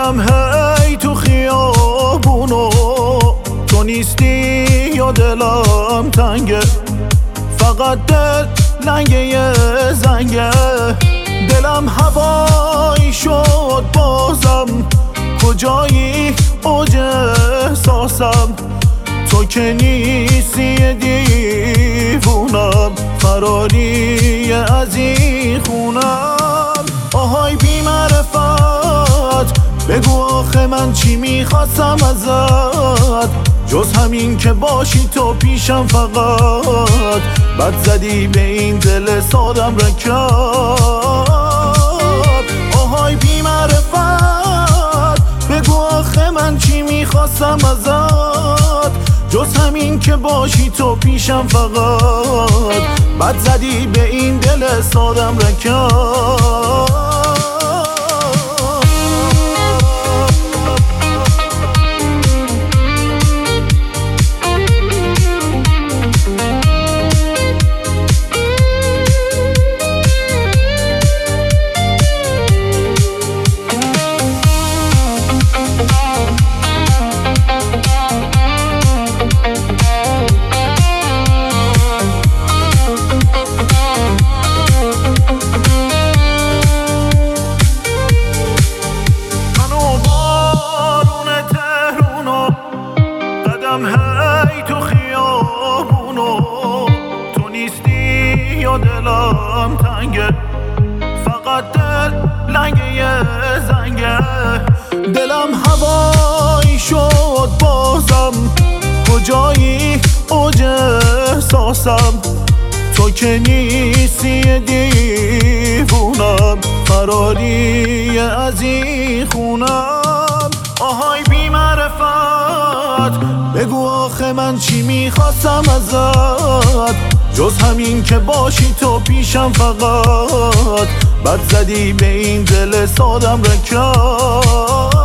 دلم هی تو خیابونو تو نیستی یا دلم تنگه، فقط دل لنگه یه زنگه. دلم هوایی شد بازم، کجایی اوج احساسم، تو که نیستی دیوونم، فراری از این خونم. آهای بی معرفت بگو آخه من چی میخواستم ازت، جز همین که باشی تو پیشم فقط. بد زدی به این دل سادم رکب. آهای بی معرفت بگو آخه من چی میخواستم ازت، جز همین که باشی تو پیشم فقط. بد زدی به این دل سادم رکب. هی تو خیابونو تو نیستی یا دلم تنگه، فقط دل لنگه یه زنگه. دلم هوایی شد بازم، کجایی اوج احساسم، تو که نیستی دیوونم، فراری از این خونم. آهای بی معرفت بگو آخه من چی میخواستم ازت، جز همین که باشی تو پیشم فقط. بد زدی به این دل سادم رکب.